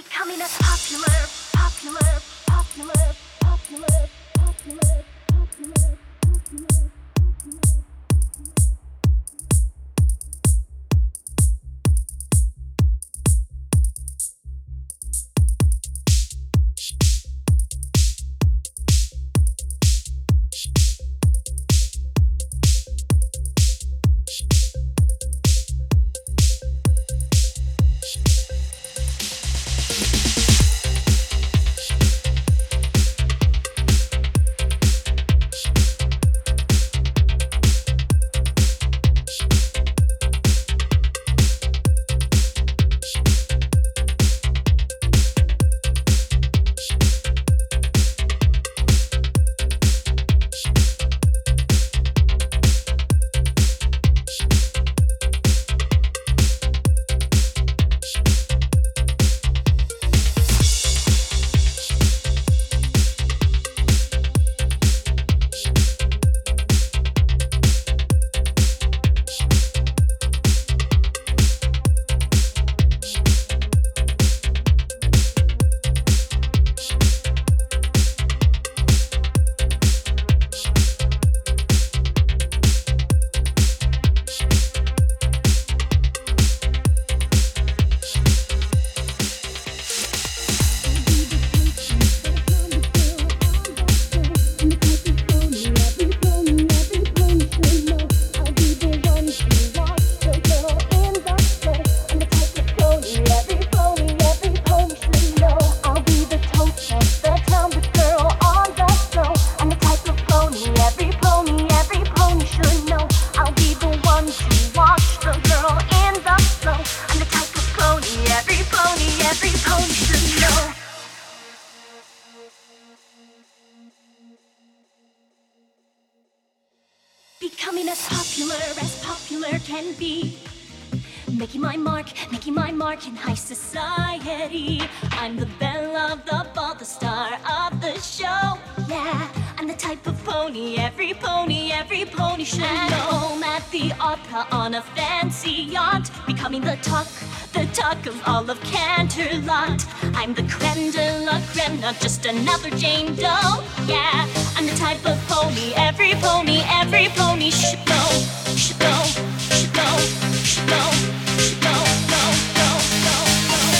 Becoming a popular. Becoming as popular can be. Making my mark in high society. I'm the belle of the ball, the star of the show. Yeah, I'm the type of pony every pony should know. Home at the opera on a fancy yacht. Becoming the talk of all of Canterlot. I'm the creme de la creme, not just another Jane Doe. Yeah, I'm the type of pony every pony should know, should know, should know, should know, should know, know, know, know, know.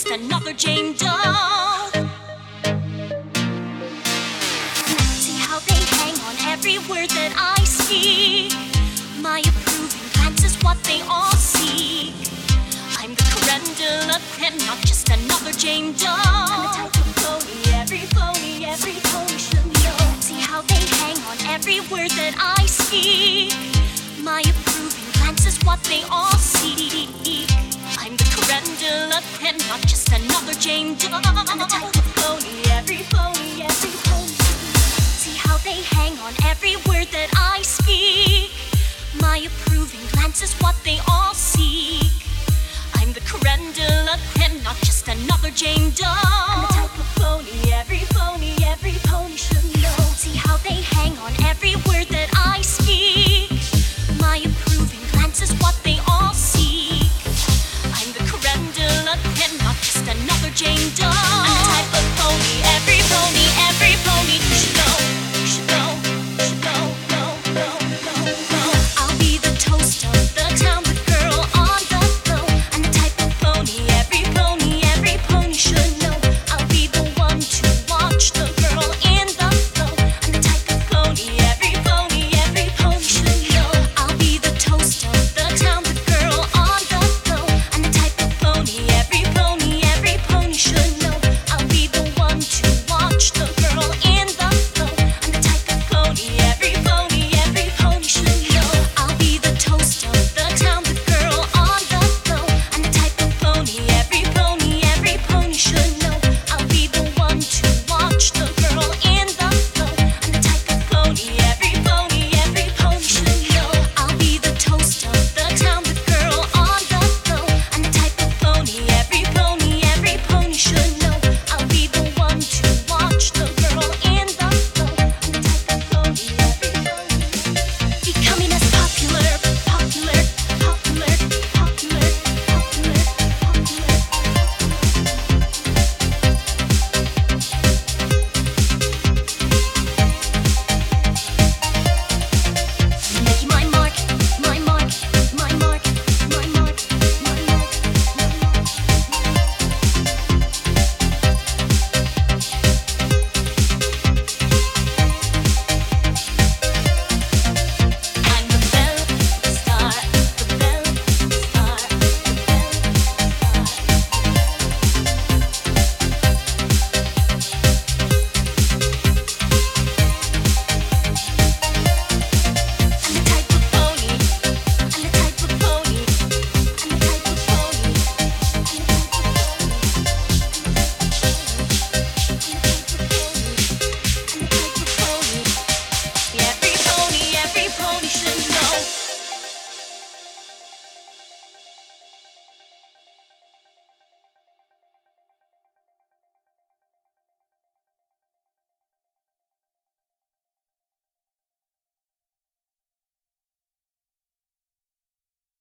just another Jane Doe. See how they hang on every word that I speak. My approving glance is what they all seek. I'm the creme de la creme, not just another Jane Doe. I'm the type of pony every pony should know. See how they hang on every word that I speak. My approving glance is what they all seek. I'm the creme de la creme, not just another Jane Doe. I'm the type of pony every pony should know. See how they hang on every word that I speak. My approving glance is what they all seek. I'm the creme de la creme, not just another Jane Doe.